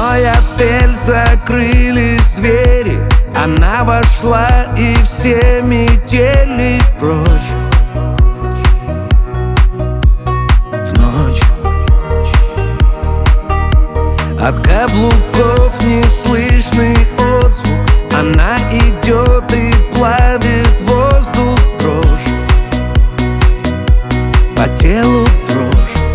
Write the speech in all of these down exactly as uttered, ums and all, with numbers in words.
ночной отель закрылись двери, она вошла и все метели прочь. В ночь от каблуков неслышный отзвук, она идет и плавит воздух дрожь, по телу дрожь.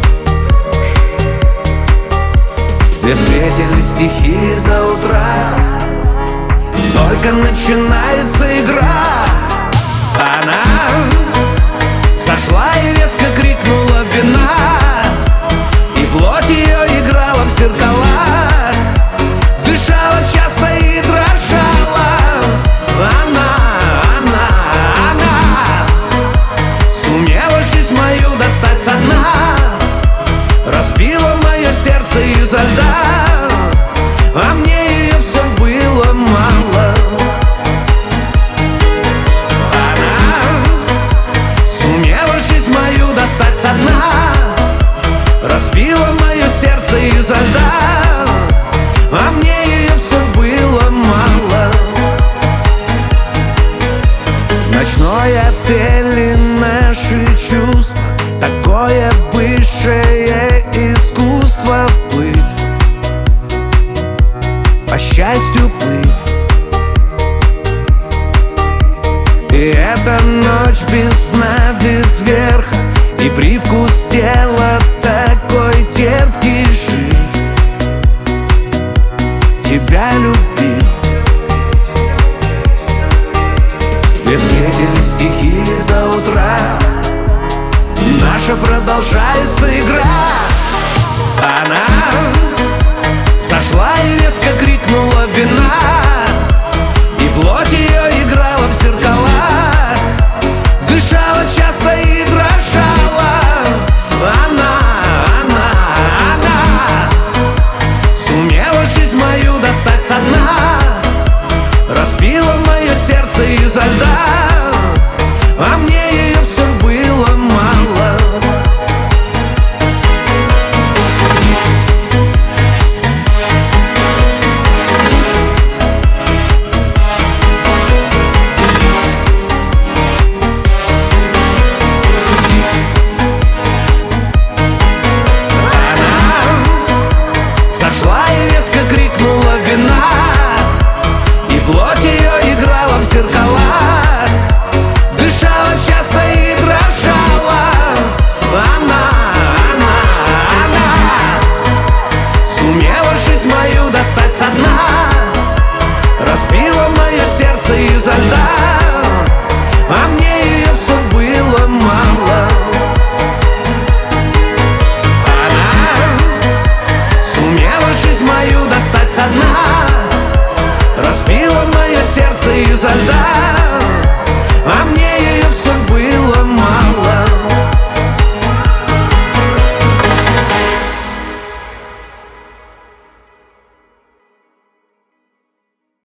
Две встретились стихи до утра, только начинается игра. Она сошла и резко крикнула вина, и плоть ее играла в зеркалах, дышала часто и дрожала. Она, она, она сумела жизнь мою достать со дна, разбила мое сердце изо льда, а мне ее все было мало. Она сумела жизнь мою достать со дна, разбила мое сердце изо льда, а мне ее все было мало. Ночной отель и наши чувства, такое высшее искусство плыть, по счастью плыть. И эта ночь без дна, без верха, и привкус тела такой терпкий жить, тебя любить. Две встретились стихи до утра, наша продолжается игра. Она сошла и резко крикнула вина,